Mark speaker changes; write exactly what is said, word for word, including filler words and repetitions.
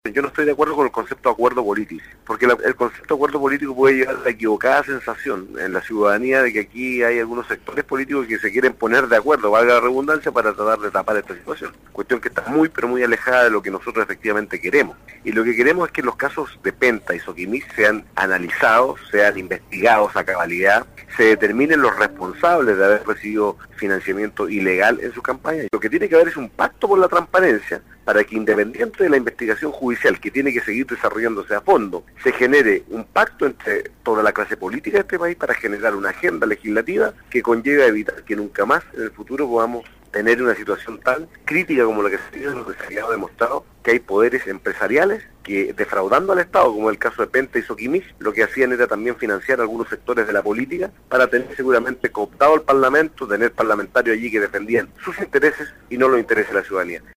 Speaker 1: Yo no estoy de acuerdo con el concepto de acuerdo político, porque la, el concepto de acuerdo político puede llevar a la equivocada sensación en la ciudadanía de que aquí hay algunos sectores políticos que se quieren poner de acuerdo, valga la redundancia, para tratar de tapar esta situación. Cuestión que está muy, pero muy alejada de lo que nosotros efectivamente queremos. Y lo que queremos es que los casos de Penta y Soquimich sean analizados, sean investigados a cabalidad, se determinen los responsables de haber recibido financiamiento ilegal en su campaña. Lo que tiene que haber es un pacto por la transparencia para que, independiente de la investigación judicial que tiene que seguir desarrollándose a fondo, se genere un pacto entre toda la clase política de este país para generar una agenda legislativa que conlleve a evitar que nunca más en el futuro podamos tener una situación tan crítica como la que se dio, donde se ha demostrado que hay poderes empresariales que, defraudando al Estado, como el caso de Penta y Soquimich, lo que hacían era también financiar algunos sectores de la política para tener seguramente cooptado el Parlamento, tener parlamentarios allí que defendían sus intereses y no los intereses de la ciudadanía.